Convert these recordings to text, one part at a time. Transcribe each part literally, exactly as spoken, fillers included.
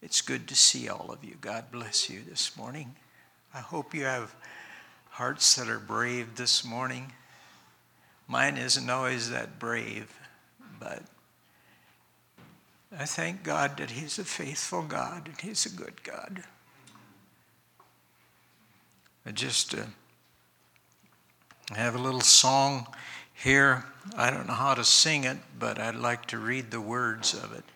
It's good to see all of you. God bless you this morning. I hope you have hearts that are brave this morning. Mine isn't always that brave, but I thank God that He's a faithful God and He's a good God. I just uh, have a little song here. I don't know how to sing it, but I'd like to read the words of it.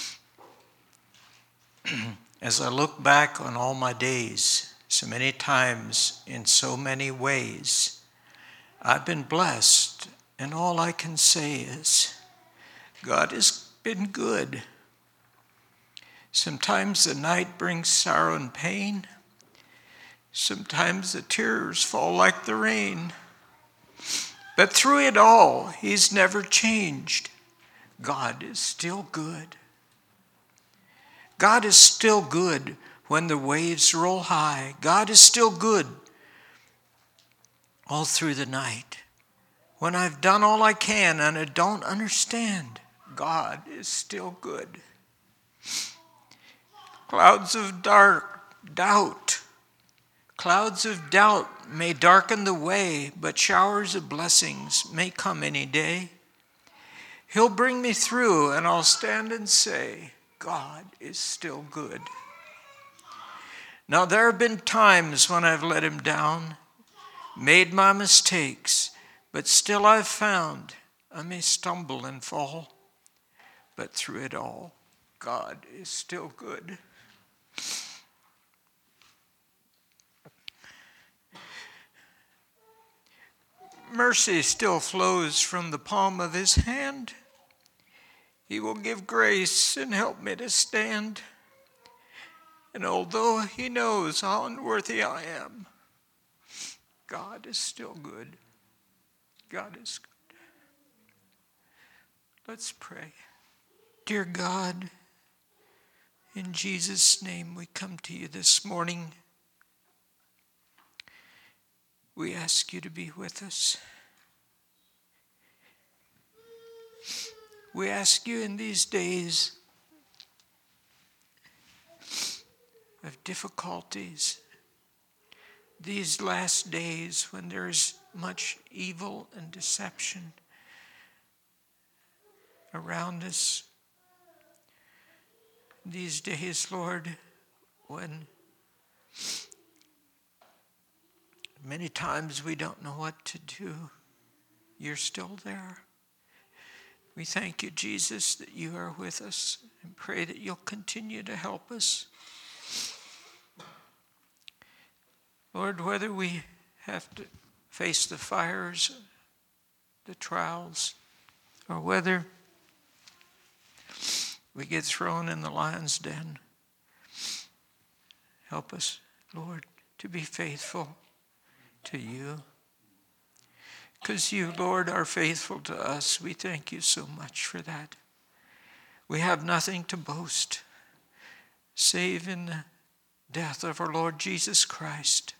As I look back on all my days, so many times in so many ways, I've been blessed, and all I can say is, God has been good. Sometimes the night brings sorrow and pain. Sometimes the tears fall like the rain. But through it all, He's never changed. God is still good. God is still good when the waves roll high. God is still good all through the night. When I've done all I can and I don't understand, God is still good. Clouds of dark doubt, clouds of doubt may darken the way, but showers of blessings may come any day. He'll bring me through and I'll stand and say, God is still good. Now there have been times when I've let Him down, made my mistakes, but still I've found I may stumble and fall, but through it all, God is still good. Mercy still flows from the palm of His hand. He will give grace and help me to stand. And although He knows how unworthy I am, God is still good. God is good. Let's pray. Dear God, in Jesus' name we come to You this morning. We ask You to be with us. We ask You in these days of difficulties, these last days when there is much evil and deception around us, these days, Lord, when many times we don't know what to do, You're still there. We thank You, Jesus, that You are with us, and pray that You'll continue to help us. Lord, whether we have to face the fires, the trials, or whether we get thrown in the lion's den, help us, Lord, to be faithful to You. Because You, Lord, are faithful to us. We thank You so much for that. We have nothing to boast save in the death of our Lord Jesus Christ,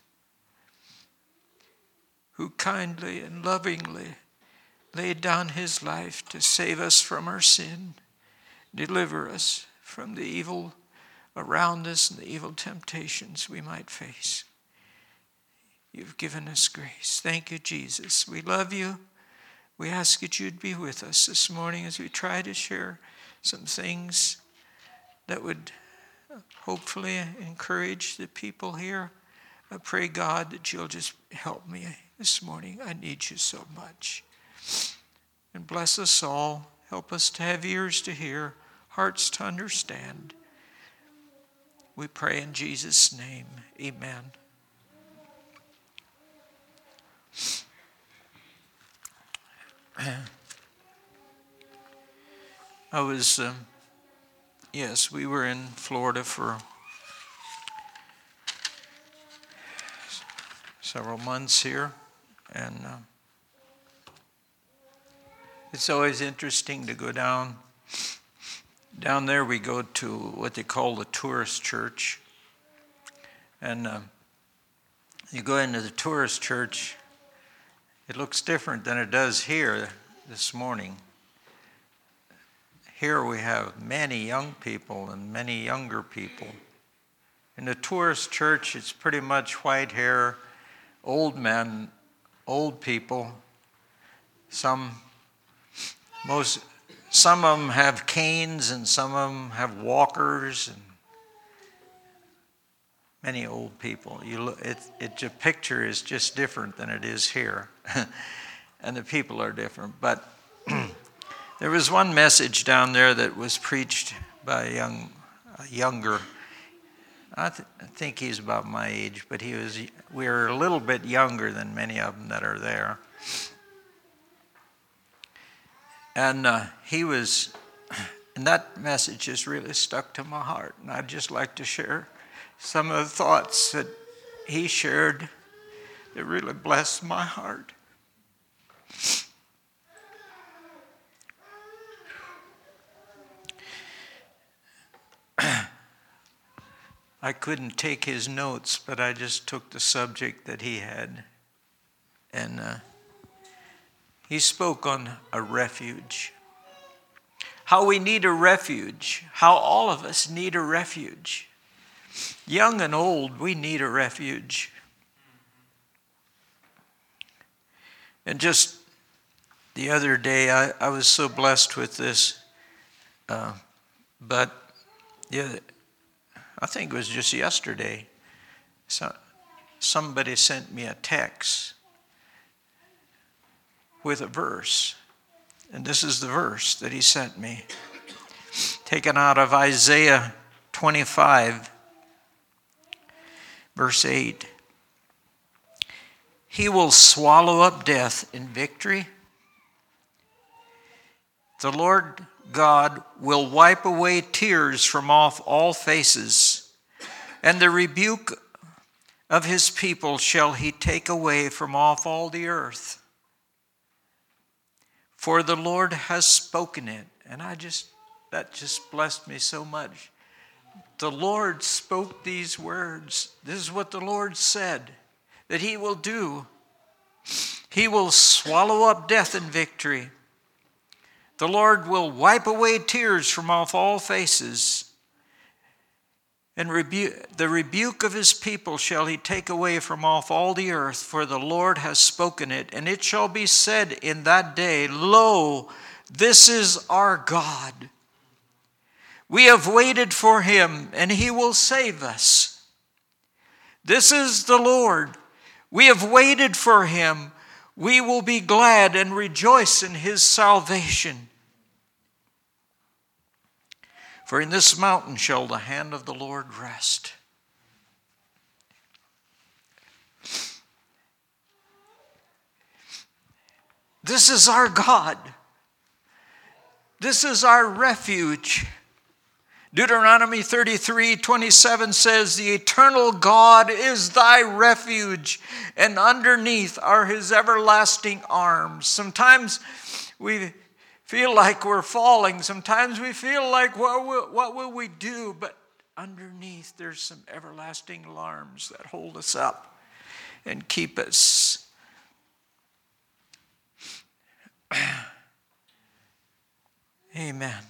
who kindly and lovingly laid down His life to save us from our sin, deliver us from the evil around us and the evil temptations we might face. You've given us grace. Thank You, Jesus. We love You. We ask that You'd be with us this morning as we try to share some things that would hopefully encourage the people here. I pray, God, that You'll just help me this morning. I need You so much. And bless us all. Help us to have ears to hear, hearts to understand. We pray in Jesus' name. Amen. I was, um, yes, we were in Florida for several months here, and uh, it's always interesting to go down. Down there we go to what they call the tourist church, and uh, you go into the tourist church, it looks different than it does here this morning. here we have many young people and many younger people. In the tourist church, it's pretty much white hair, old men, old people. Some, most, some of them have canes and some of them have walkers and many old people. You look, it, it, the picture is just different than it is here. And the people are different. But there was one message down there that was preached by a young, a younger, I, th- I think he's about my age, but he was, we were a little bit younger than many of them that are there. And uh, he was, and that message just really stuck to my heart. And I'd just like to share some of the thoughts that he shared that really blessed my heart. I couldn't take his notes, but I just took the subject that he had. And uh, he spoke on a refuge. How we need a refuge. How all of us need a refuge. Young and old, we need a refuge. And just the other day, I, I was so blessed with this. Uh, but yeah, I think it was just yesterday. So somebody sent me a text with a verse. And this is the verse that he sent me. Taken out of Isaiah twenty-five, verse eight. He will swallow up death in victory. The Lord God will wipe away tears from off all faces, and the rebuke of his people shall he take away from off all the earth. For the Lord has spoken it. And I just, that just blessed me so much. The Lord spoke these words. This is what the Lord said that he will do. He will swallow up death in victory. The Lord will wipe away tears from off all faces. And rebu- the rebuke of his people shall he take away from off all the earth, for the Lord has spoken it. And it shall be said in that day, Lo, this is our God. We have waited for him, and he will save us. This is the Lord. We have waited for him. We will be glad and rejoice in his salvation. For in this mountain shall the hand of the Lord rest. This is our God. This is our refuge. Deuteronomy thirty-three twenty-seven says, the eternal God is thy refuge, and underneath are his everlasting arms. Sometimes we feel like we're falling. Sometimes we feel like, what will, what will we do? But underneath there's some everlasting arms that hold us up and keep us. Amen.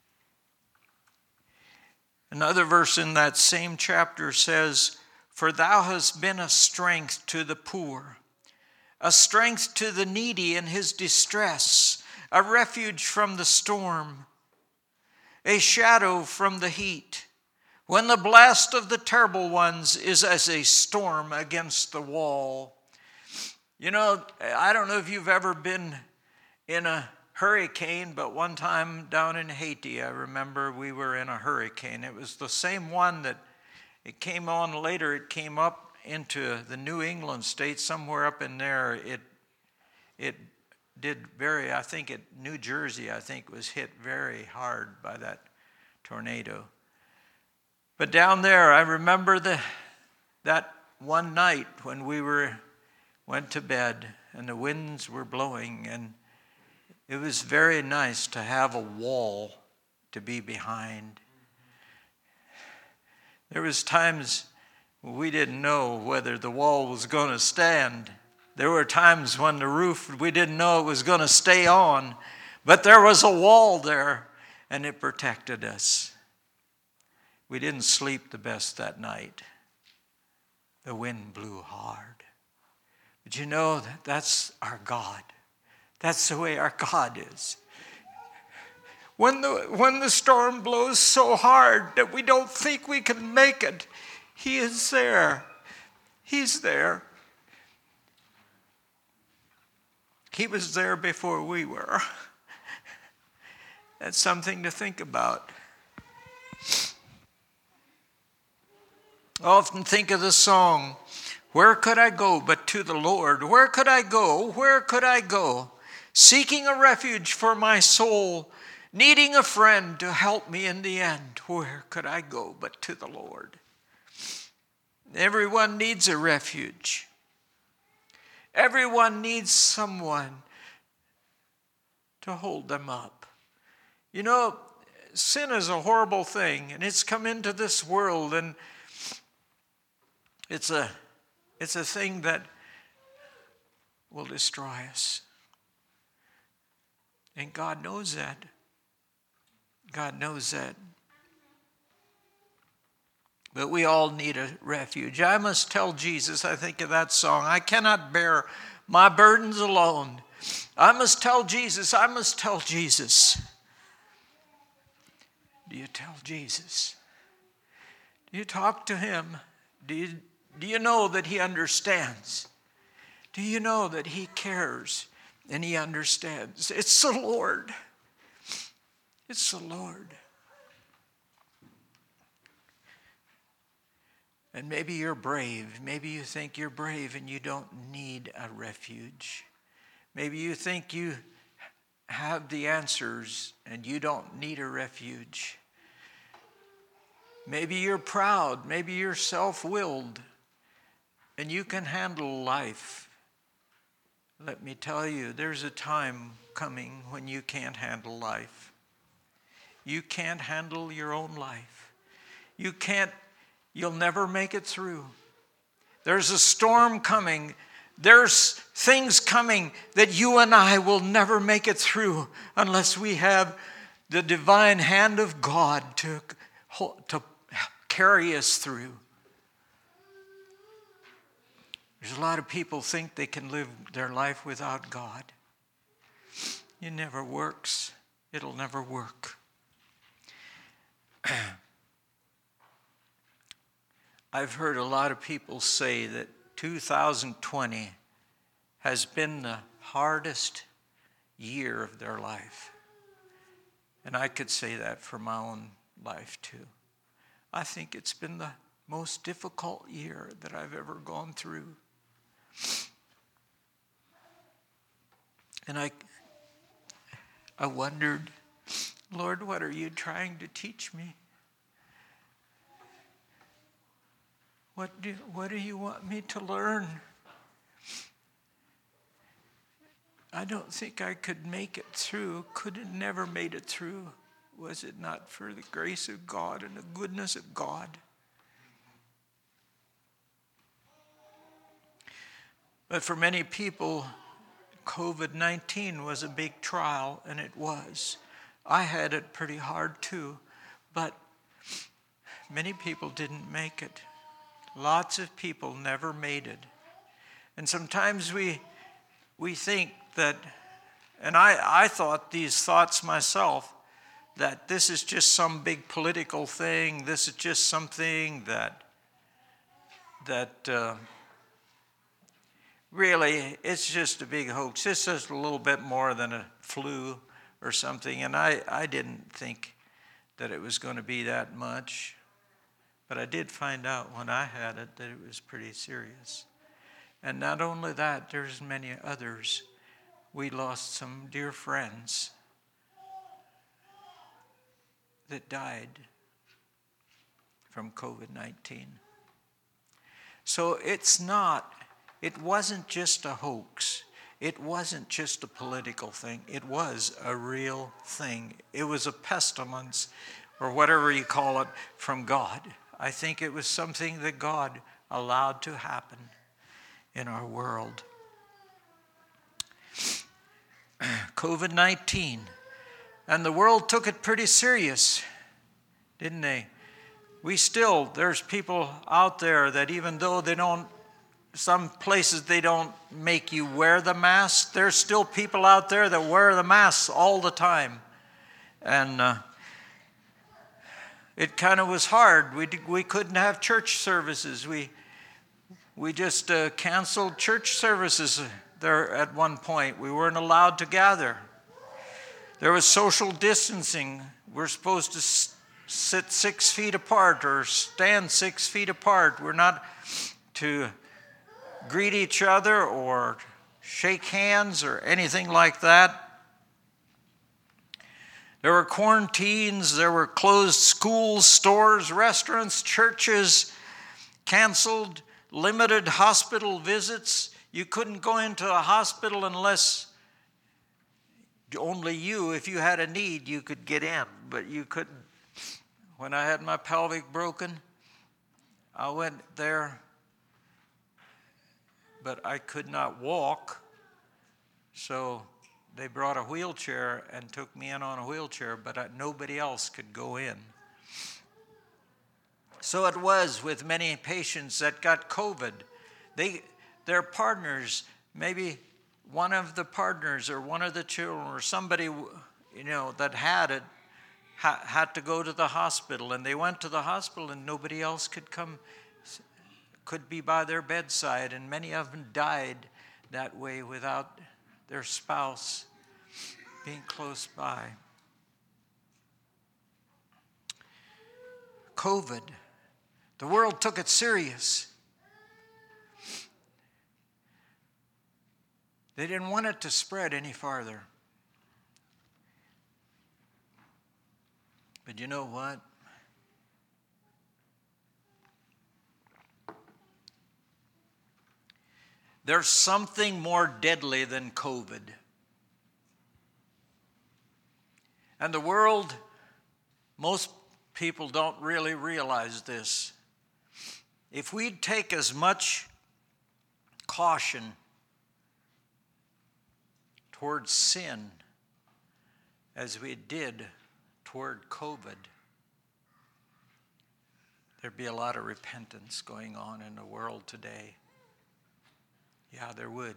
Another verse in that same chapter says, for thou hast been a strength to the poor, a strength to the needy in his distress, a refuge from the storm, a shadow from the heat, when the blast of the terrible ones is as a storm against the wall. You know, I don't know if you've ever been in a hurricane, but one time down in Haiti, I remember we were in a hurricane. It was the same one that it came on later. It came up into the New England state, somewhere up in there. It it did very, I think it, New Jersey, I think, was hit very hard by that tornado. But down there, I remember the that one night when we were went to bed and the winds were blowing, and it was very nice to have a wall to be behind. There was times we didn't know whether the wall was going to stand. There were times when the roof, we didn't know it was going to stay on. But there was a wall there. and it protected us. We didn't sleep the best that night. The wind blew hard. But you know that that's our God. That's the way our God is. When the, when the storm blows so hard that we don't think we can make it, He is there. He's there. He was there before we were. That's something to think about. I often think of the song, "Where could I go but to the Lord? Where could I go? Where could I go? Seeking a refuge for my soul, needing a friend to help me in the end. Where could I go but to the Lord?" Everyone needs a refuge. Everyone needs someone to hold them up. You know, sin is a horrible thing, and it's come into this world, and it's a, it's a thing that will destroy us. And God knows that. God knows that. But we all need a refuge. I must tell Jesus, I think of that song, I cannot bear my burdens alone. I must tell Jesus, I must tell Jesus. Do you tell Jesus? Do you talk to Him? Do you, do you know that He understands? Do you know that He cares and He understands? It's the Lord. It's the Lord. And maybe you're brave. Maybe you think you're brave and you don't need a refuge. Maybe you think you have the answers and you don't need a refuge. Maybe you're proud. Maybe you're self-willed and you can handle life. Let me tell you, there's a time coming when you can't handle life. You can't handle your own life. You can't You'll never make it through. There's a storm coming. There's things coming that you and I will never make it through unless we have the divine hand of God to, to carry us through. There's a lot of people think they can live their life without God. It never works. It'll never work. I've heard a lot of people say that two thousand twenty has been the hardest year of their life. And I could say that for my own life too. I think it's been the most difficult year that I've ever gone through. And I, I wondered, Lord, what are you trying to teach me? What do, what do you want me to learn? I don't think I could make it through. Could have never made it through. Was it not for the grace of God and the goodness of God? But for many people, covid nineteen was a big trial, and it was. I had it pretty hard too, but many people didn't make it. Lots of people never made it. And sometimes we we think that, and I, I thought these thoughts myself, that this is just some big political thing. This is just something that, that uh, really, it's just a big hoax. It's just a little bit more than a flu or something. And I, I didn't think that it was going to be that much. But I did find out when I had it that it was pretty serious. And not only that, there's many others. We lost some dear friends that died from covid nineteen. So it's not, it wasn't just a hoax. It wasn't just a political thing. It was a real thing. It was a pestilence, or whatever you call it, from God. I think it was something that God allowed to happen in our world. covid nineteen And the world took it pretty serious, didn't they? We still, there's people out there that even though they don't, some places they don't make you wear the mask, there's still people out there that wear the masks all the time. And uh, it kind of was hard. We we couldn't have church services. We we just uh, canceled church services there at one point. We weren't allowed to gather. There was social distancing. We're supposed to s- sit six feet apart or stand six feet apart. We're not to greet each other or shake hands or anything like that. There were quarantines, there were closed schools, stores, restaurants, churches, canceled, limited hospital visits. You couldn't go into a hospital unless only you, if you had a need, you could get in, but you couldn't. When I had my pelvic broken, I went there, but I could not walk, so they brought a wheelchair and took me in on a wheelchair, but I, nobody else could go in. So it was with many patients that got COVID. They, their partners, maybe one of the partners or one of the children or somebody, you know, that had it ha, had to go to the hospital, and they went to the hospital and nobody else could come, could be by their bedside, and many of them died that way without their spouse being close by. COVID. The world took it serious. They didn't want it to spread any farther. But you know what? There's something more deadly than COVID. And the world, most people don't really realize this. If we'd take as much caution towards sin as we did toward COVID, there'd be a lot of repentance going on in the world today. Yeah, there would.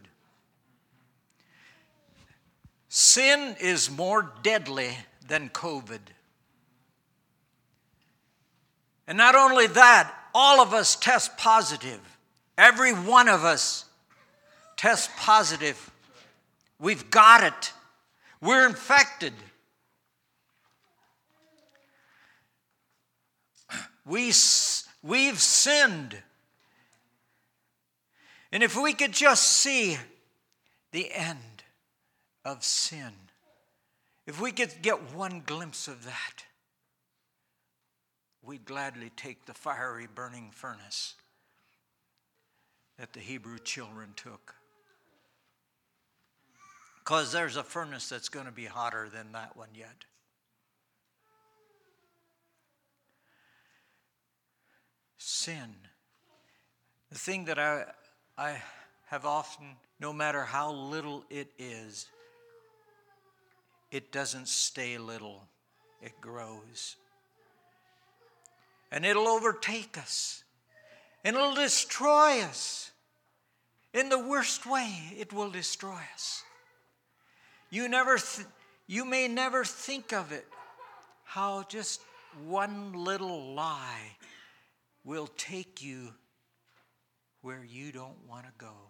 Sin is more deadly than COVID. And not only that, all of us test positive. Every one of us test positive. We've got it. We're infected. We, we've sinned. And if we could just see the end of sin, if we could get one glimpse of that, we'd gladly take the fiery burning furnace that the Hebrew children took. Because there's a furnace that's going to be hotter than that one yet. Sin. The thing that I, I have often, no matter how little it is, it doesn't stay little. It grows. And it'll overtake us. And it'll destroy us. In the worst way, it will destroy us. You never, th- you may never think of it, how just one little lie will take you where you don't want to go.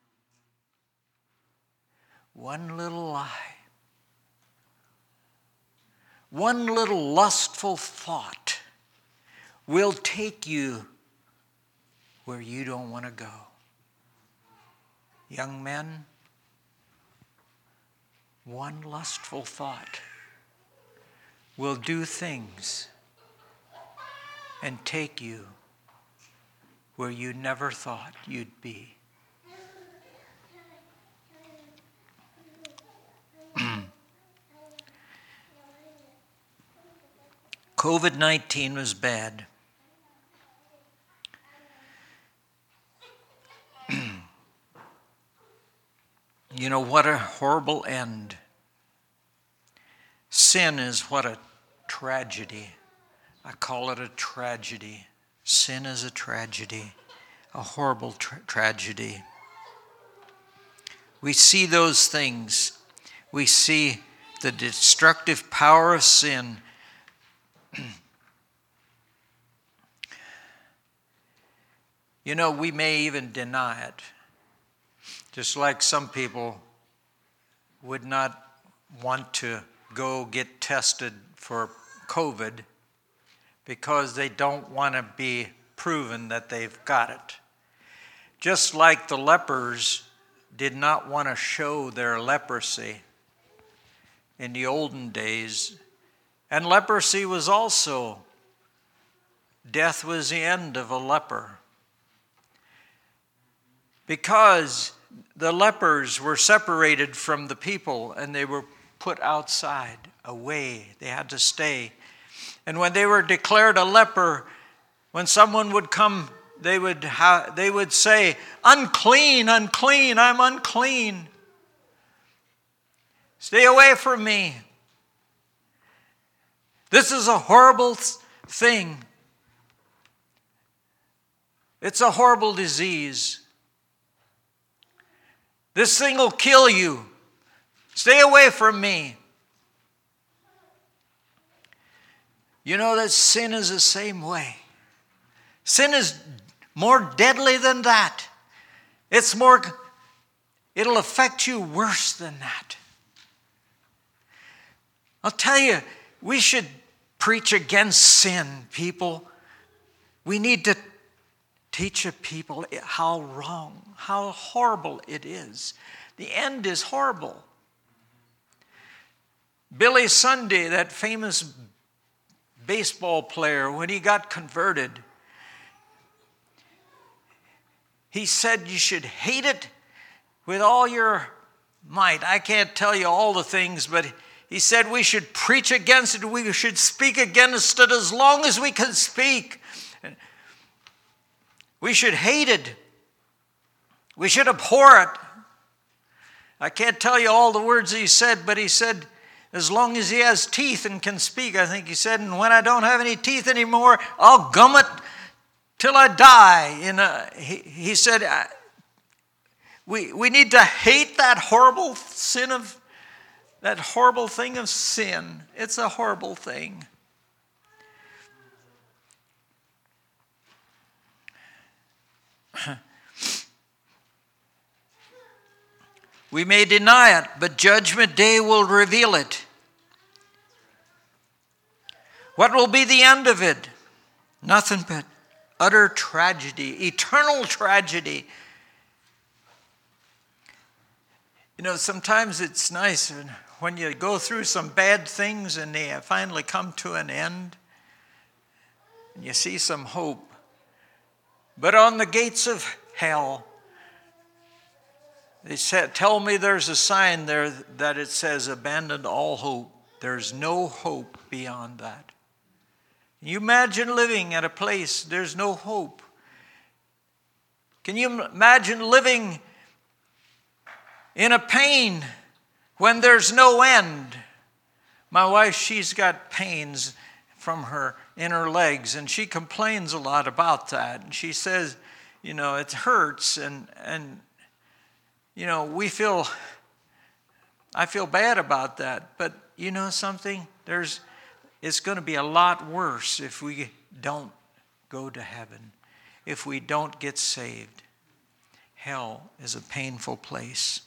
One little lie. One little lustful thought will take you where you don't want to go. Young men, one lustful thought will do things and take you where you never thought you'd be. COVID nineteen was bad. You know, what a horrible end. Sin is what a tragedy. I call it a tragedy. Sin is a tragedy, a horrible tra- tragedy. We see those things. We see the destructive power of sin. You know, we may even deny it. Just like some people would not want to go get tested for COVID because they don't want to be proven that they've got it. Just like the lepers did not want to show their leprosy in the olden days. And leprosy was also, death was the end of a leper. Because the lepers were separated from the people and they were put outside, away. They had to stay. And when they were declared a leper, when someone would come, they would ha- they would say, unclean, unclean, I'm unclean. Stay away from me. This is a horrible thing. It's a horrible disease. This thing will kill you. Stay away from me. You know that sin is the same way. Sin is more deadly than that. It's more, it'll affect you worse than that. I'll tell you, we should preach against sin, people. We need to teach a people how wrong, how horrible it is. The end is horrible. Billy Sunday, that famous baseball player, when he got converted, he said you should hate it with all your might. I can't tell you all the things, but he said we should preach against it. We should speak against it as long as we can speak. We should hate it. We should abhor it. I can't tell you all the words he said, but he said, as long as he has teeth and can speak, I think he said, and when I don't have any teeth anymore, I'll gum it till I die. In a, he, he said, we, we need to hate that horrible sin of, that horrible thing of sin. It's a horrible thing. We may deny it, but Judgment Day will reveal it. What will be the end of it? Nothing but utter tragedy, eternal tragedy. You know, sometimes it's nice when you go through some bad things and they finally come to an end, and you see some hope. But on the gates of hell, they said, tell me there's a sign there that it says, abandon all hope. There's no hope beyond that. Can you imagine living at a place there's no hope? Can you imagine living in a pain when there's no end? My wife, she's got pains from her in her legs, and she complains a lot about that. And she says, you know, it hurts, and and you know, we feel, I feel bad about that. But you know something? There's, it's going to be a lot worse if we don't go to heaven, if we don't get saved. Hell is a painful place.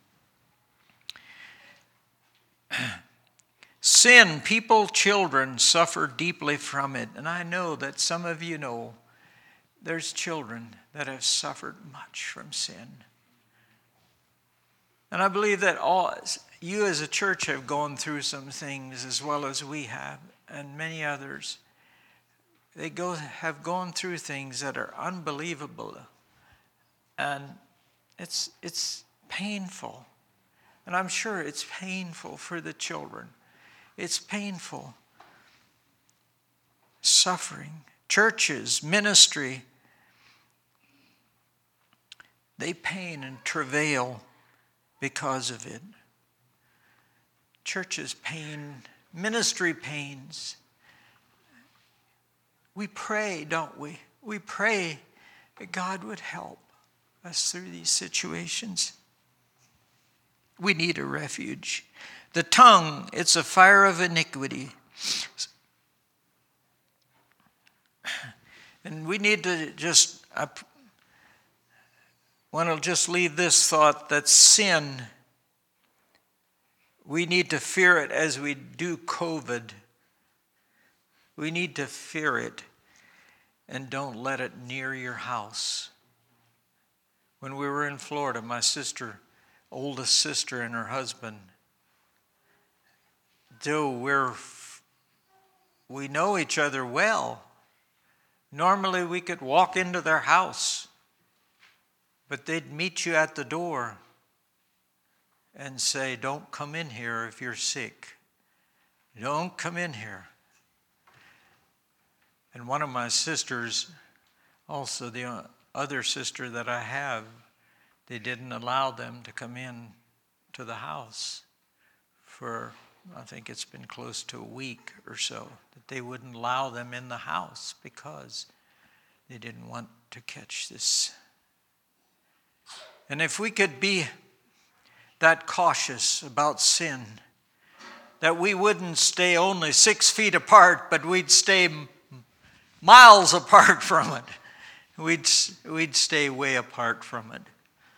Sin, people, children suffer deeply from it. And I know that some of you know there's children that have suffered much from sin. And I believe that all you as a church have gone through some things as well as we have, and many others. They go have gone through things that are unbelievable. And it's it's painful. And I'm sure it's painful for the children. It's painful. Suffering. Churches, ministry, they pain and travail because of it. Churches pain ministry pains. We pray, don't we? We pray that God would help us through these situations. We need a refuge. The tongue, it's a fire of iniquity. And we need to just, I want to just leave this thought that sin, we need to fear it as we do COVID. We need to fear it and don't let it near your house. When we were in Florida, my sister, oldest sister and her husband, though we're, we know each other well, normally we could walk into their house, but they'd meet you at the door and say, don't come in here if you're sick. Don't come in here. And one of my sisters, also the other sister that I have, they didn't allow them to come in to the house for, I think it's been close to a week or so, that they wouldn't allow them in the house because they didn't want to catch this. And if we could be that cautious about sin, that we wouldn't stay only six feet apart, but we'd stay miles apart from it. We'd, we'd stay way apart from it.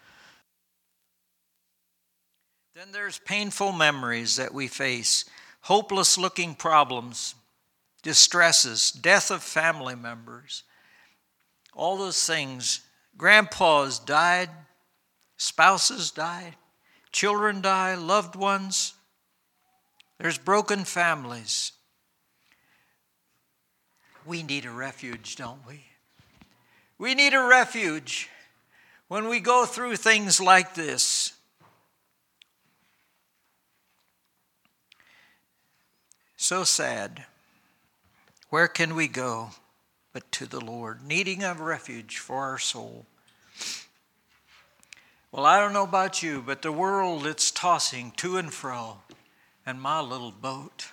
Then there's painful memories that we face, hopeless-looking problems, distresses, death of family members, all those things. Grandpas died, spouses died, children die, loved ones. There's broken families. We need a refuge, don't we? We need a refuge when we go through things like this. So sad. Where can we go but to the Lord, needing a refuge for our soul? Well, I don't know about you, but the world, it's tossing to and fro, and my little boat,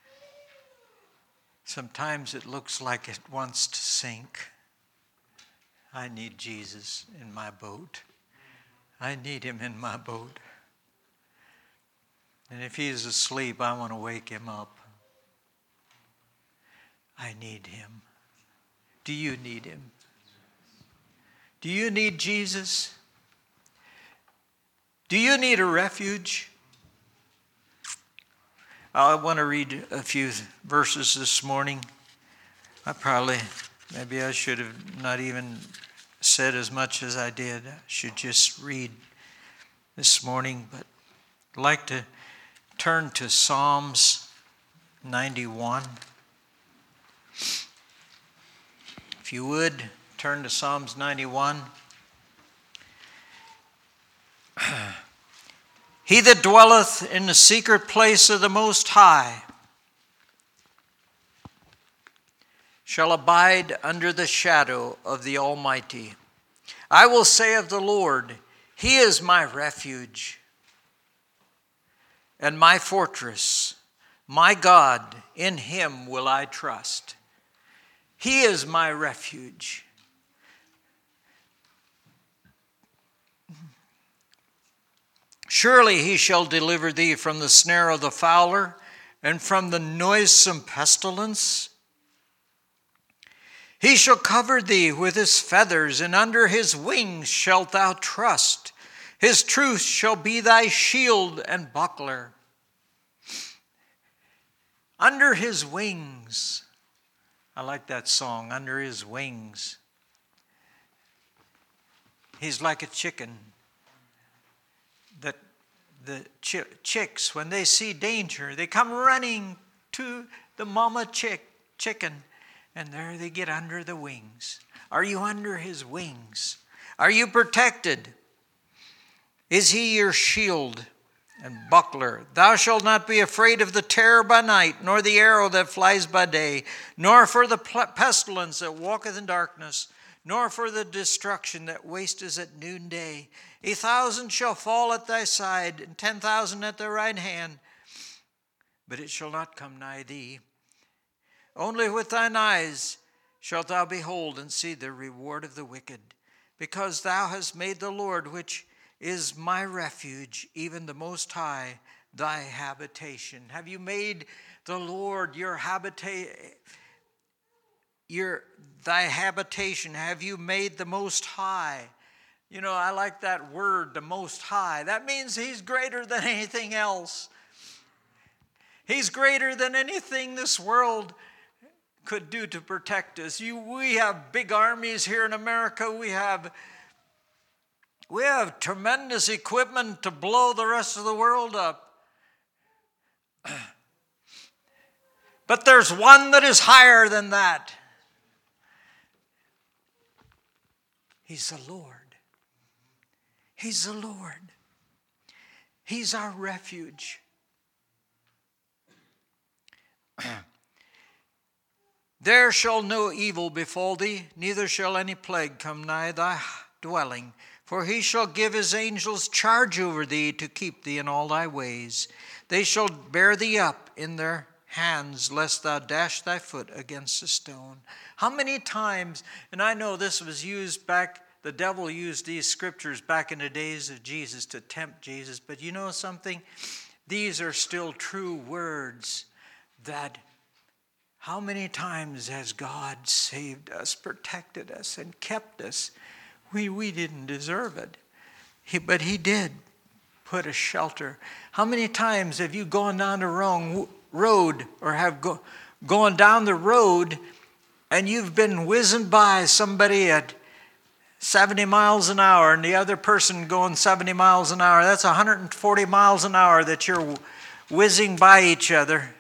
sometimes it looks like it wants to sink. I need Jesus in my boat. I need him in my boat. And if he is asleep, I want to wake him up. I need him. Do you need him? Do you need Jesus? Do you need a refuge? I want to read a few verses this morning. I probably, maybe I should have not even said as much as I did. I should just read this morning, but I'd like to turn to Psalms ninety-one. If you would, turn to Psalms ninety-one. He that dwelleth in the secret place of the Most High shall abide under the shadow of the Almighty. I will say of the Lord, he is my refuge and my fortress. My God, in him will I trust. He is my refuge. Surely he shall deliver thee from the snare of the fowler and from the noisome pestilence. He shall cover thee with his feathers, and under his wings shalt thou trust. His truth shall be thy shield and buckler. Under his wings. I like that song, Under His Wings. He's like a chicken. That the ch- chicks, when they see danger, they come running to the mama chick, chicken, and there they get under the wings. Are you under his wings? Are you protected? Is he your shield and buckler? Thou shalt not be afraid of the terror by night, nor the arrow that flies by day, nor for the pestilence that walketh in darkness, nor for the destruction that wasteth at noonday. A thousand shall fall at thy side, and ten thousand at thy right hand, but it shall not come nigh thee. Only with thine eyes shalt thou behold and see the reward of the wicked, because thou hast made the Lord, which is my refuge, even the Most High, thy habitation. Have you made the Lord your habitation? Your thy habitation? Have you made the Most High? You know, I like that word, the Most High. That means he's greater than anything else. He's greater than anything this world could do to protect us. You, we have big armies here in America. We have, we have tremendous equipment to blow the rest of the world up. But there's one that is higher than that. He's the Lord. He's the Lord. He's our refuge. There shall no evil befall thee, neither shall any plague come nigh thy dwelling. For he shall give his angels charge over thee to keep thee in all thy ways. They shall bear thee up in their hands, lest thou dash thy foot against a stone. How many times, and I know this was used back, the devil used these scriptures back in the days of Jesus to tempt Jesus, but you know something? These are still true words that how many times has God saved us, protected us, and kept us? We, we didn't deserve it, he, but he did put a shelter. How many times have you gone down the wrong road or have go, gone down the road and you've been whizzing by somebody at seventy miles an hour and the other person going seventy miles an hour? That's one hundred forty miles an hour that you're whizzing by each other.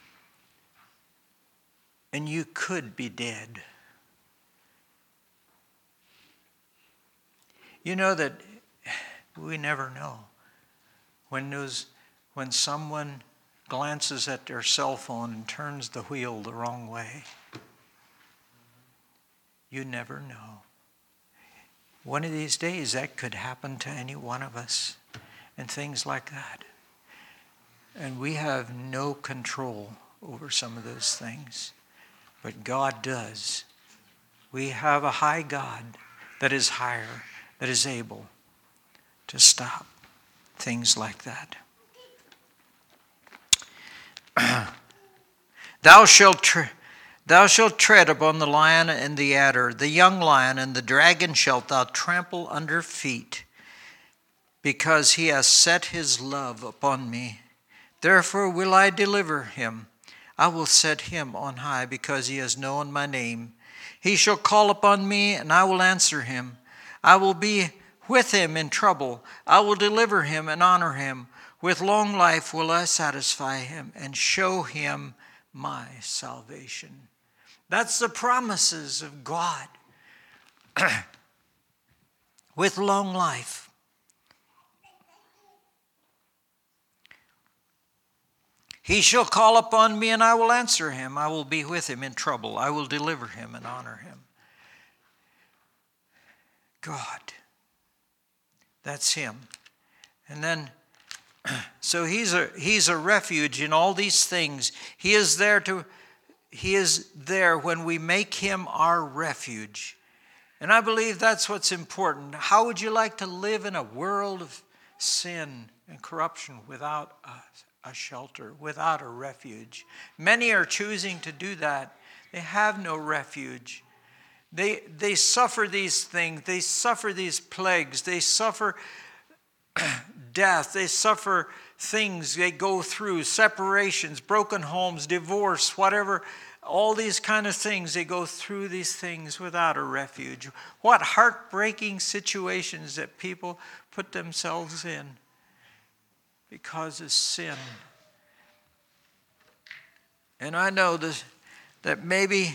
And you could be dead. You know that we never know. When those, when someone glances at their cell phone and turns the wheel the wrong way, you never know. One of these days that could happen to any one of us and things like that. And we have no control over some of those things. But God does. We have a high God that is higher, that is able to stop things like that. Thou shalt tre- thou shalt tread upon the lion and the adder, the young lion and the dragon shalt thou trample under feet, because he has set his love upon me. Therefore will I deliver him. I will set him on high, because he has known my name. He shall call upon me, and I will answer him. I will be with him in trouble. I will deliver him and honor him. With long life will I satisfy him and show him my salvation. That's the promises of God. With long life. He shall call upon me and I will answer him. I will be with him in trouble. I will deliver him and honor him. God. That's him. And then, so he's a, he's a refuge in all these things. He is there to, he is there when we make him our refuge. And I believe that's what's important. How would you like to live in a world of sin and corruption without us? A shelter, without a refuge? Many are choosing to do that. They have no refuge. They, they suffer these things. They suffer these plagues. They suffer death. They suffer things they go through, separations, broken homes, divorce, whatever. All these kind of things, they go through these things without a refuge. What heartbreaking situations that people put themselves in because of sin. And I know this, that maybe,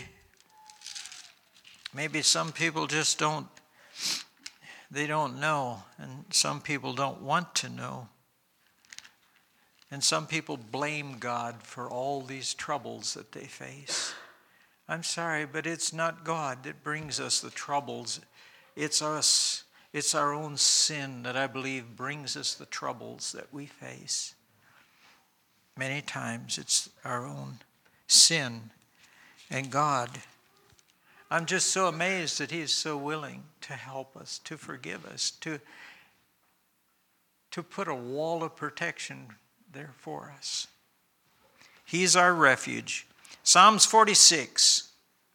maybe some people just don't, they don't know. And some people don't want to know. And some people blame God for all these troubles that they face. I'm sorry, but it's not God that brings us the troubles. It's us. It's our own sin that I believe brings us the troubles that we face. Many times it's our own sin. And God, I'm just so amazed that He is so willing to help us, to forgive us, to, to put a wall of protection there for us. He's our refuge. Psalms forty-six.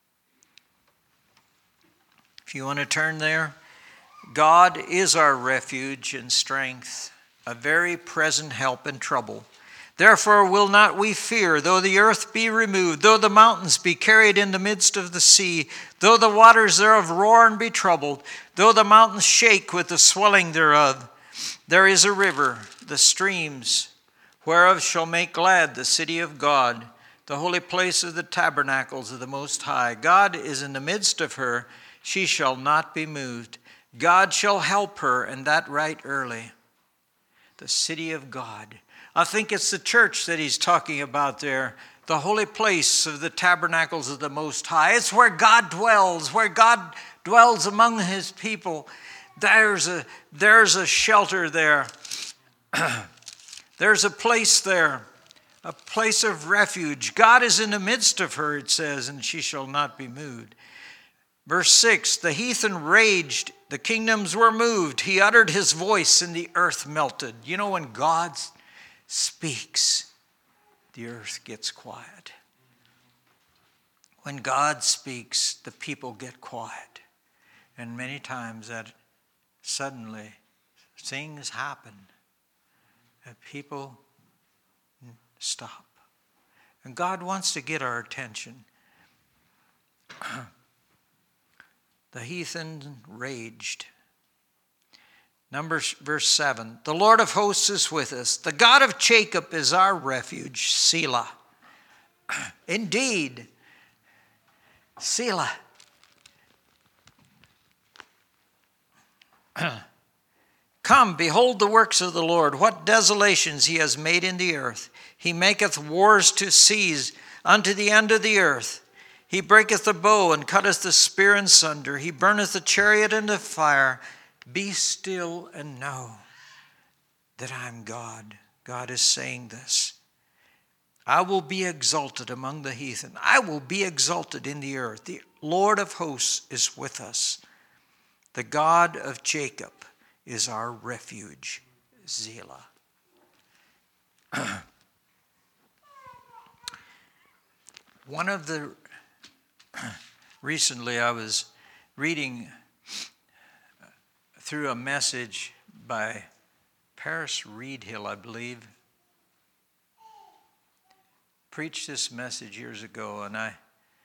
If you want to turn there. God is our refuge and strength, a very present help in trouble. Therefore will not we fear, though the earth be removed, though the mountains be carried in the midst of the sea, though the waters thereof roar and be troubled, though the mountains shake with the swelling thereof. There is a river, the streams, whereof shall make glad the city of God, the holy place of the tabernacles of the Most High. God is in the midst of her, she shall not be moved. God shall help her, and that right early. The city of God. I think it's the church that he's talking about there. The holy place of the tabernacles of the Most High. It's where God dwells, where God dwells among his people. There's a, there's a shelter there. There's a place there, a place of refuge. God is in the midst of her, it says, and she shall not be moved. Verse six, the heathen raged, the kingdoms were moved. He uttered his voice and the earth melted. You know, when God speaks, the earth gets quiet. When God speaks, the people get quiet. And many times that suddenly things happen that people stop. And God wants to get our attention. The heathen raged. Numbers verse seven. The Lord of hosts is with us. The God of Jacob is our refuge. Selah. Indeed. Selah. Come, behold the works of the Lord, what desolations he has made in the earth. He maketh wars to cease unto the end of the earth. He breaketh the bow and cutteth the spear in sunder. He burneth the chariot into fire. Be still and know that I am God. God is saying this. I will be exalted among the heathen. I will be exalted in the earth. The Lord of hosts is with us. The God of Jacob is our refuge. Selah. One of the Recently, I was reading through a message by Paris Reedhill, I believe. Preached this message years ago, and I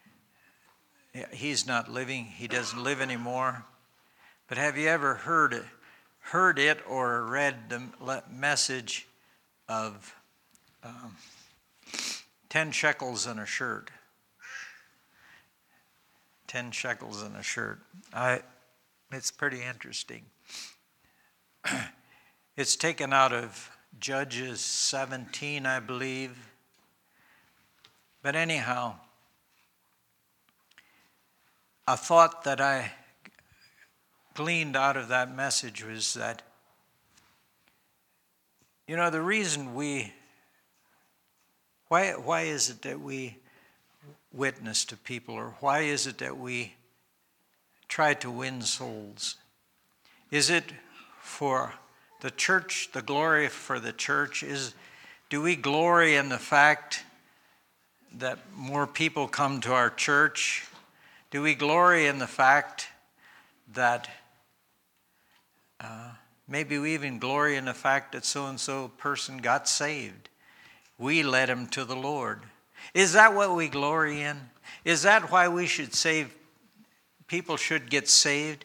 he's not living. He doesn't live anymore. But have you ever heard it, heard it or read the message of um, ten shekels in a shirt? Ten shekels in a shirt. I, it's pretty interesting. It's taken out of Judges seventeen, I believe. But anyhow, a thought that I gleaned out of that message was that, you know, the reason we, why, why is it that we witness to people, or why is it that we try to win souls? Is it for the church, the glory for the church? Is do we glory in the fact that more people come to our church? Do we glory in the fact that uh, maybe we even glory in the fact that so-and-so person got saved? We led him to the Lord. Is that what we glory in? Is that why we should save? People should get saved?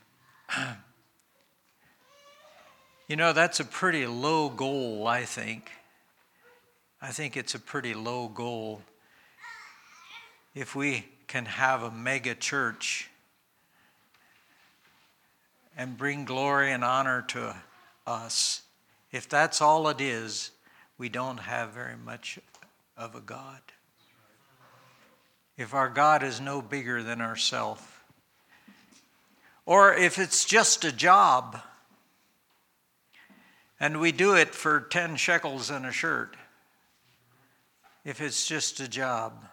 You know, that's a pretty low goal, I think. I think it's a pretty low goal. If we can have a mega church and bring glory and honor to us, if that's all it is, we don't have very much of a God. If our God is no bigger than ourselves, or if it's just a job and we do it for ten shekels and a shirt, if it's just a job,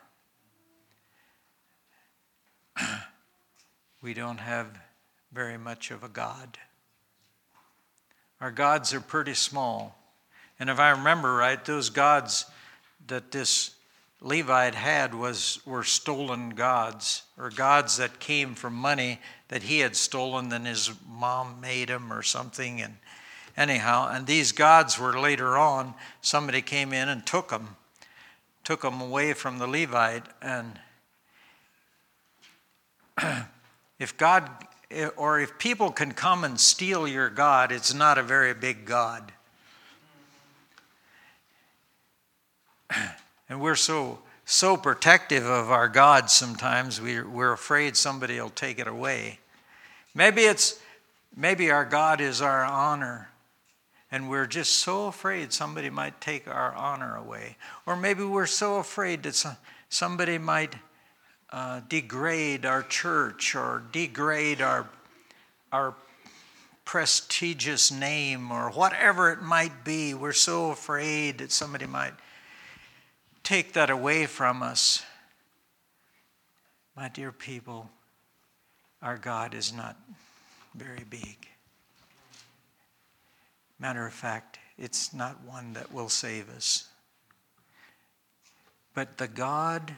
we don't have very much of a God. Our gods are pretty small. And if I remember right, those gods that this Levite had was were stolen gods, or gods that came from money that he had stolen, then his mom made him or something. And anyhow, and these gods were later on, somebody came in and took them, took them away from the Levite. And if God, or if people can come and steal your God, it's not a very big God. And we're so so protective of our God sometimes, we're, we're afraid somebody will take it away. Maybe it's maybe our God is our honor, and we're just so afraid somebody might take our honor away. Or maybe we're so afraid that some, somebody might uh, degrade our church or degrade our, our prestigious name, or whatever it might be. We're so afraid that somebody might take that away from us. My dear people, our God is not very big. Matter of fact, it's not one that will save us. But the God,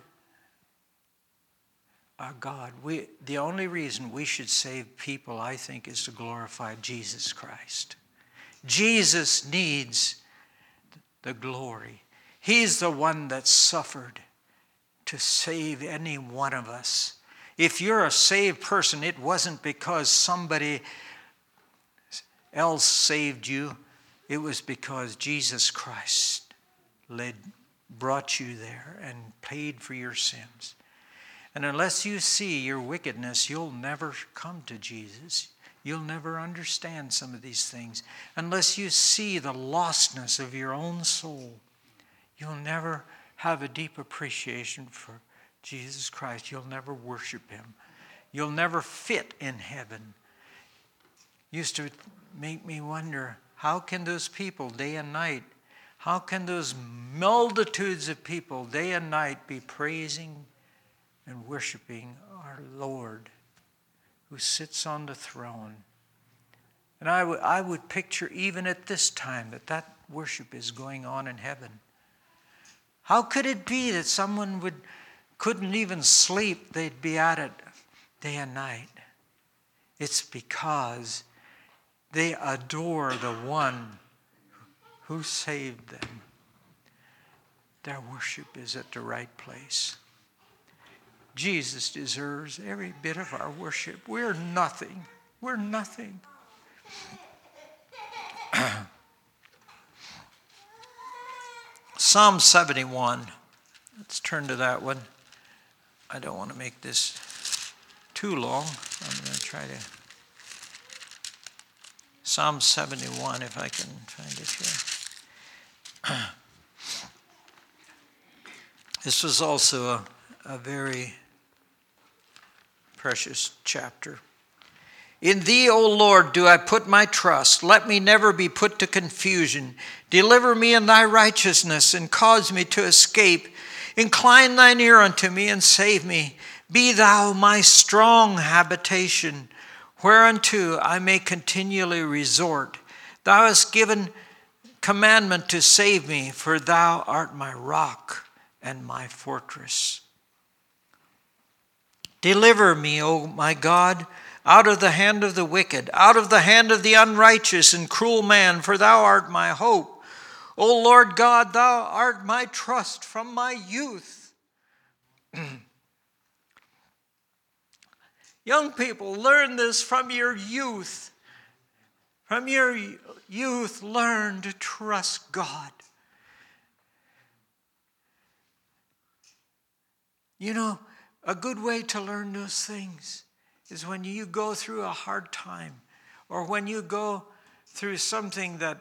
our God, we, the only reason we should save people, I think, is to glorify Jesus Christ. Jesus needs the glory. He's the one that suffered to save any one of us. If you're a saved person, it wasn't because somebody else saved you. It was because Jesus Christ led, brought you there and paid for your sins. And unless you see your wickedness, you'll never come to Jesus. You'll never understand some of these things. Unless you see the lostness of your own soul, you'll never have a deep appreciation for Jesus Christ. You'll never worship him. You'll never fit in heaven. Used to make me wonder, how can those people day and night, how can those multitudes of people day and night be praising and worshiping our Lord who sits on the throne? And I, w- I would picture even at this time that that worship is going on in heaven. How could it be that someone would couldn't even sleep? They'd be at it day and night. It's because they adore the one who saved them. Their worship is at the right place. Jesus deserves every bit of our worship. We're nothing. We're nothing. Psalm seventy-one. Let's turn to that one. I don't want to make this too long. I'm going to try to. Psalm seventy-one, if I can find it here. This was also a, a very precious chapter. In thee, O Lord, do I put my trust. Let me never be put to confusion. Deliver me in thy righteousness and cause me to escape. Incline thine ear unto me and save me. Be thou my strong habitation, whereunto I may continually resort. Thou hast given commandment to save me, for thou art my rock and my fortress. Deliver me, O my God, out of the hand of the wicked, out of the hand of the unrighteous and cruel man, for thou art my hope. O Lord God, thou art my trust from my youth. Young people, learn this from your youth. From your youth, learn to trust God. You know, a good way to learn those things is when you go through a hard time, or when you go through something that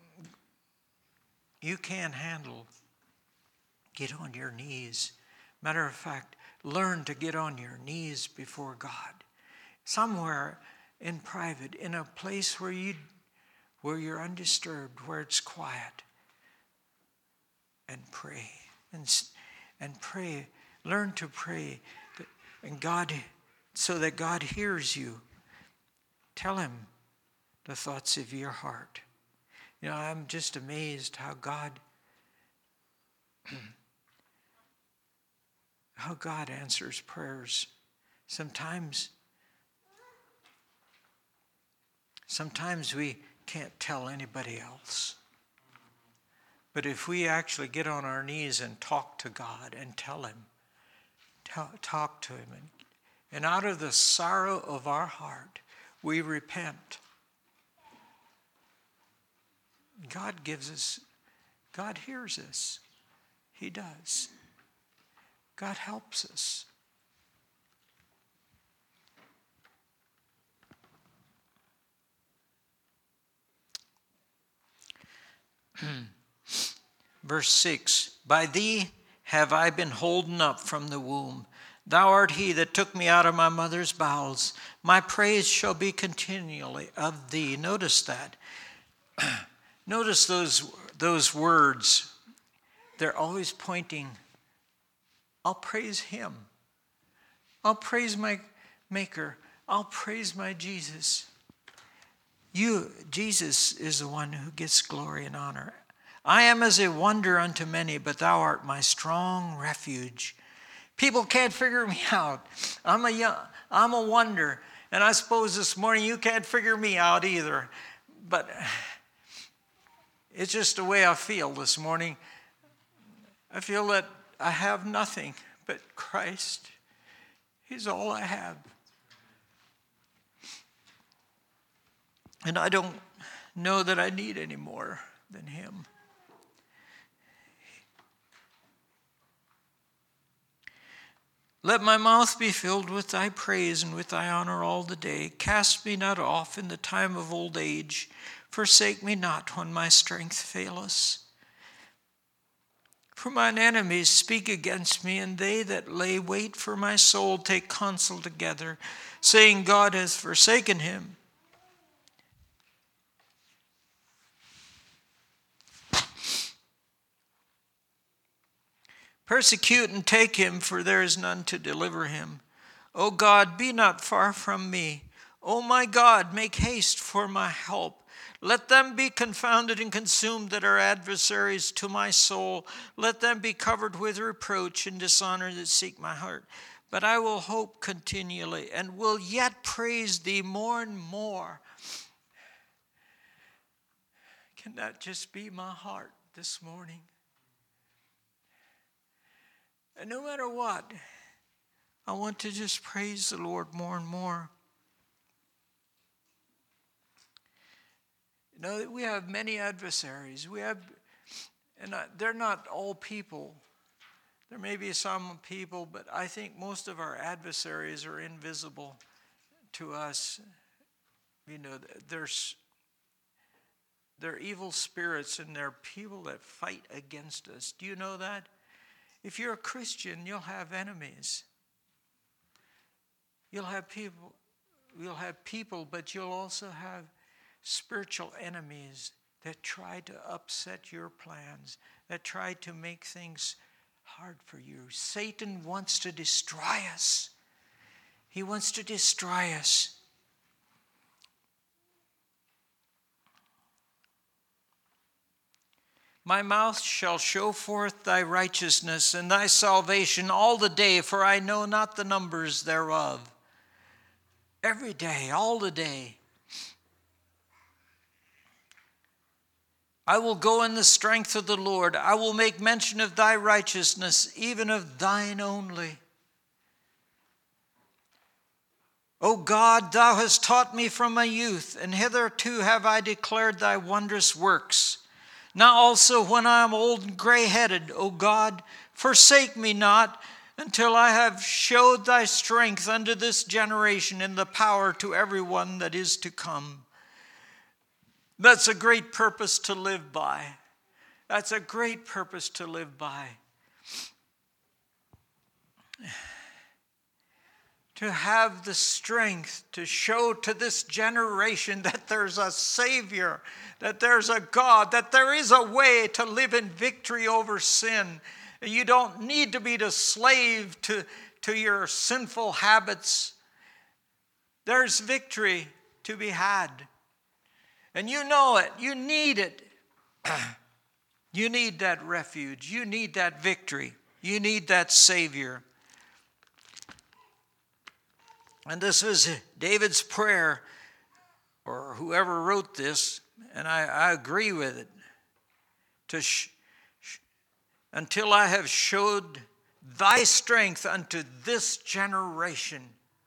you can't handle. Get on your knees. Matter of fact, learn to get on your knees before God. Somewhere in private, in a place where you where you're undisturbed, where it's quiet. And pray and, and pray. Learn to pray, and God, so that God hears you. Tell him the thoughts of your heart. You know, I'm just amazed how God, how God answers prayers. Sometimes, sometimes we can't tell anybody else. But if we actually get on our knees and talk to God and tell him, talk, talk to him, and, and out of the sorrow of our heart, we repent. God gives us, God hears us. He does. God helps us. Verse six, by thee have I been holden up from the womb. Thou art he that took me out of my mother's bowels. My praise shall be continually of thee. Notice that. Notice those, those words. They're always pointing. I'll praise him. I'll praise my Maker. I'll praise my Jesus. You, Jesus is the one who gets glory and honor. I am as a wonder unto many, but thou art my strong refuge. People can't figure me out. I'm a young, I'm a wonder. And I suppose this morning you can't figure me out either. But it's just the way I feel this morning. I feel that I have nothing but Christ. He's all I have. And I don't know that I need any more than him. Let my mouth be filled with thy praise and with thy honor all the day. Cast me not off in the time of old age. Forsake me not when my strength faileth. For mine enemies speak against me, and they that lay wait for my soul take counsel together, saying, God has forsaken him. Persecute and take him, for there is none to deliver him. O God, be not far from me. O my God, make haste for my help. Let them be confounded and consumed that are adversaries to my soul. Let them be covered with reproach and dishonor that seek my heart. But I will hope continually and will yet praise thee more and more. Can that just be my heart this morning? And no matter what, I want to just praise the Lord more and more. You know, we have many adversaries. We have, and they're not all people. There may be some people, but I think most of our adversaries are invisible to us. You know, there's they're evil spirits and they're people that fight against us. Do you know that? If you're a Christian, you'll have enemies. You'll have people, you'll have people, but you'll also have spiritual enemies that try to upset your plans, that try to make things hard for you. Satan wants to destroy us. He wants to destroy us. My mouth shall show forth thy righteousness and thy salvation all the day, for I know not the numbers thereof. Every day, all the day. I will go in the strength of the Lord. I will make mention of thy righteousness, even of thine only. O God, thou hast taught me from my youth, and hitherto have I declared thy wondrous works. Now also when I am old and gray-headed, O God, forsake me not until I have showed thy strength unto this generation and the power to everyone that is to come. That's a great purpose to live by. That's a great purpose to live by. To have the strength to show to this generation that there's a Savior, that there's a God, that there is a way to live in victory over sin. You don't need to be the slave to, to your sinful habits. There's victory to be had. And you know it. You need it. You need that refuge. You need that victory. You need that Savior. And this is David's prayer, or whoever wrote this, and I, I agree with it. To sh- sh- until I have showed thy strength unto this generation.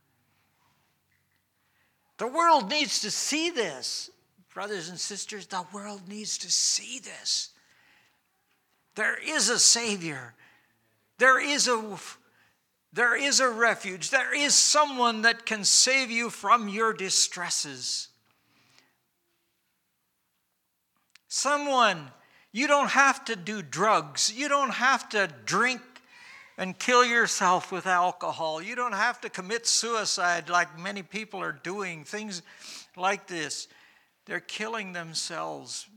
The world needs to see this. Brothers and sisters, the world needs to see this. There is a Savior. There is a, there is a refuge. There is someone that can save you from your distresses. Someone, you don't have to do drugs. You don't have to drink and kill yourself with alcohol. You don't have to commit suicide like many people are doing. Things like this. They're killing themselves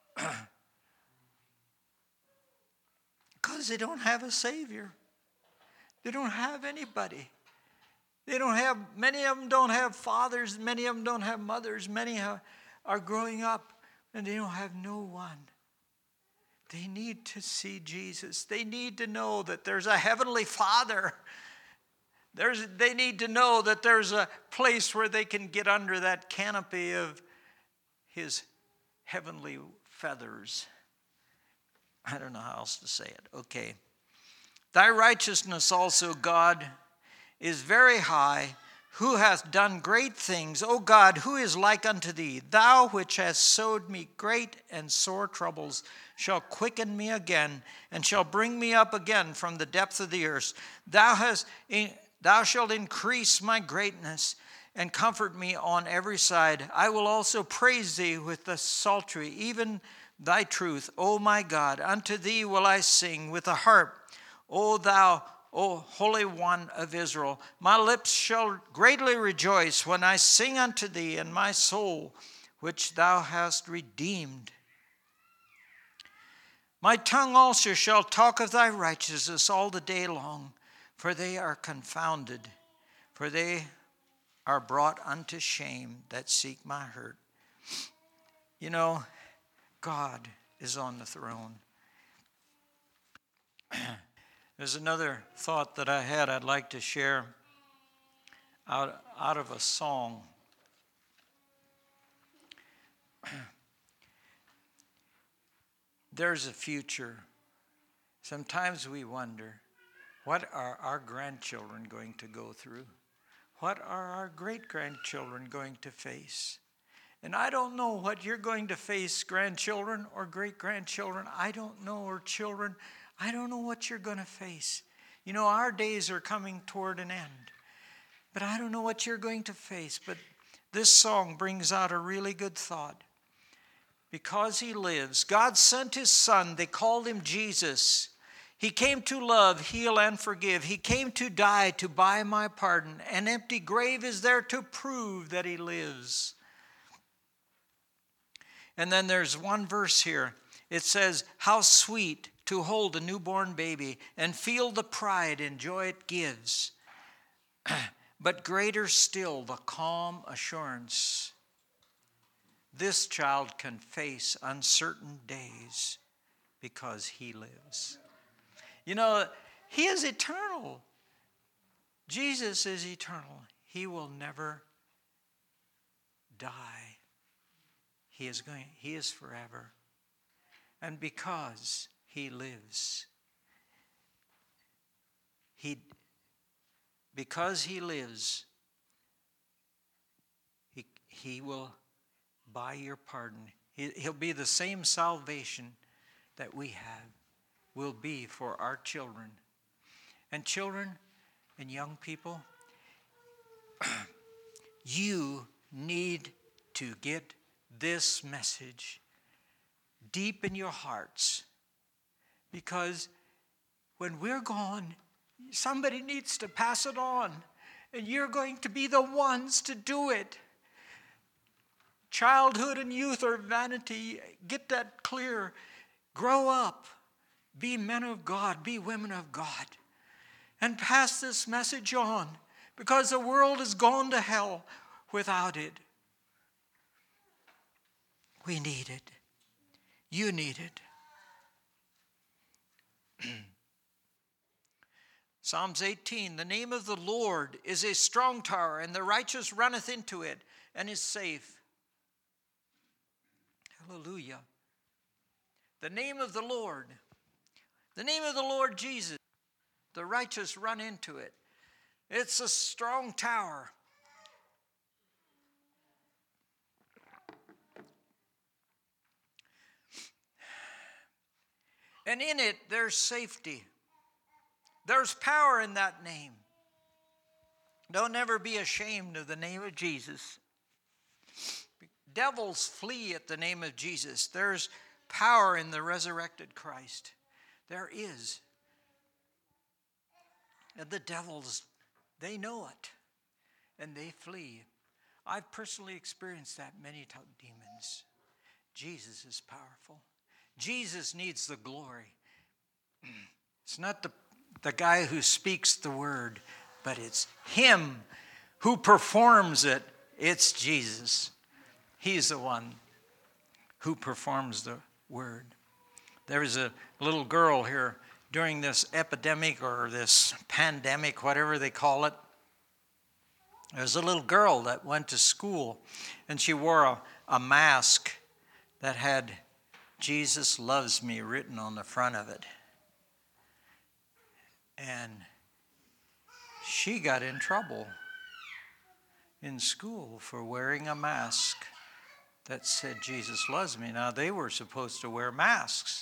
because they don't have a Savior. They don't have anybody. They don't have, many of them don't have fathers. Many of them don't have mothers. Many have, are growing up and they don't have no one. They need to see Jesus. They need to know that there's a heavenly Father. There's, they need to know that there's a place where they can get under that canopy of His heavenly feathers. I don't know how else to say it. Okay. Thy righteousness also, God, is very high, who hath done great things. O God, who is like unto thee? Thou which hast sowed me great and sore troubles, shall quicken me again, and shall bring me up again from the depth of the earth. Thou hast, thou shalt increase my greatness, and comfort me on every side. I will also praise thee with the psaltery, even thy truth, O my God. Unto thee will I sing with the harp, O thou, O Holy One of Israel. My lips shall greatly rejoice when I sing unto thee, and my soul, which thou hast redeemed. My tongue also shall talk of thy righteousness all the day long, for they are confounded, for they are brought unto shame that seek my hurt. You know, God is on the throne. There's another thought that I had I'd like to share out, out of a song. There's a future. Sometimes we wonder, what are our grandchildren going to go through? What are our great-grandchildren going to face? And I don't know what you're going to face, grandchildren or great-grandchildren. I don't know, or children. I don't know what you're going to face. You know, our days are coming toward an end. But I don't know what you're going to face. But this song brings out a really good thought. Because he lives, God sent his Son. They called him Jesus. He came to love, heal, and forgive. He came to die to buy my pardon. An empty grave is there to prove that he lives. And then there's one verse here. It says, how sweet to hold a newborn baby and feel the pride and joy it gives. But greater still the calm assurance this child can face uncertain days because he lives. You know, he is eternal. Jesus is eternal. He will never die. He is going, he is forever. And because he lives, he, because he lives, he, he will buy your pardon. He, he'll be the same salvation that we have will be for our children. And children and young people, you need to get this message deep in your hearts, because when we're gone, somebody needs to pass it on, and you're going to be the ones to do it. Childhood and youth are vanity. Get that clear. Grow up. Be men of God. Be women of God. And pass this message on, because the world has gone to hell without it. We need it. You need it. Psalms eighteen, the name of the Lord is a strong tower, and the righteous runneth into it and is safe. Hallelujah. The name of the Lord, the name of the Lord Jesus, the righteous run into it. It's a strong tower. And in it, there's safety. There's power in that name. Don't ever be ashamed of the name of Jesus. Devils flee at the name of Jesus. There's power in the resurrected Christ. There is. And the devils, they know it, and they flee. I've personally experienced that many times. Demons. Jesus is powerful. Jesus needs the glory. It's not the, the guy who speaks the word, but it's him who performs it. It's Jesus. He's the one who performs the word. There was a little girl here during this epidemic or this pandemic, whatever they call it. There was a little girl that went to school, and she wore a, a mask that had "Jesus loves me" written on the front of it. And she got in trouble in school for wearing a mask that said "Jesus loves me." Now, they were supposed to wear masks.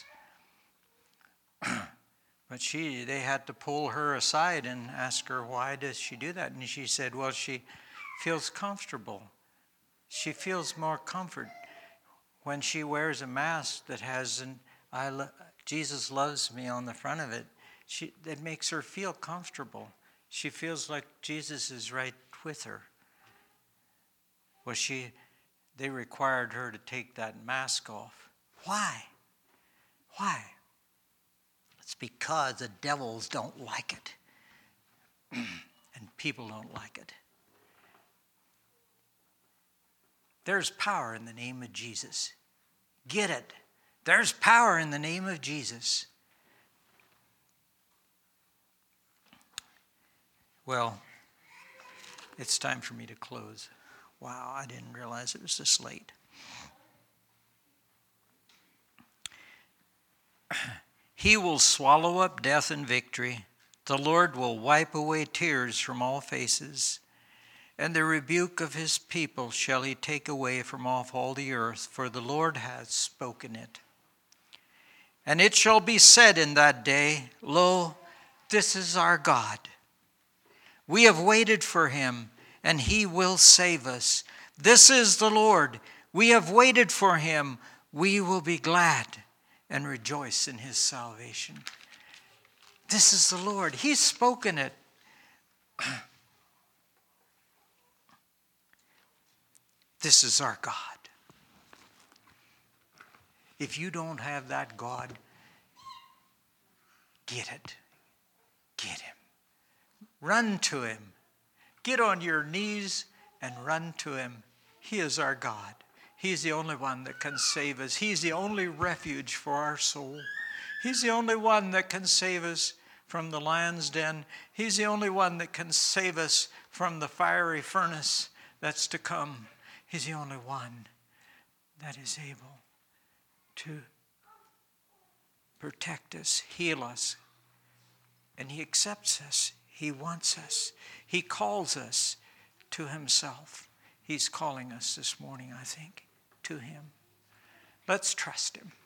But she, they had to pull her aside and ask her, why does she do that? And she said, well, she feels comfortable. She feels more comfort when she wears a mask that has an I lo- "Jesus loves me" on the front of it. She, it makes her feel comfortable. She feels like Jesus is right with her. Well, she, they required her to take that mask off. Why? Why? It's because the devils don't like it. And people don't like it. There's power in the name of Jesus. Get it. There's power in the name of Jesus. Well, it's time for me to close. Wow, I didn't realize it was this late. He will swallow up death in victory. The Lord will wipe away tears from all faces. And the rebuke of his people shall he take away from off all the earth, for the Lord hath spoken it. And it shall be said in that day, lo, this is our God. We have waited for him, and he will save us. This is the Lord. We have waited for him. We will be glad and rejoice in his salvation. This is the Lord. He's spoken it. This is our God. If you don't have that God, get it. Get him. Run to him. Get on your knees and run to him. He is our God. He's the only one that can save us. He's the only refuge for our soul. He's the only one that can save us from the lion's den. He's the only one that can save us from the fiery furnace that's to come. He's the only one that is able to protect us, heal us. And he accepts us. He wants us. He calls us to himself. He's calling us this morning, I think, to him. Let's trust him.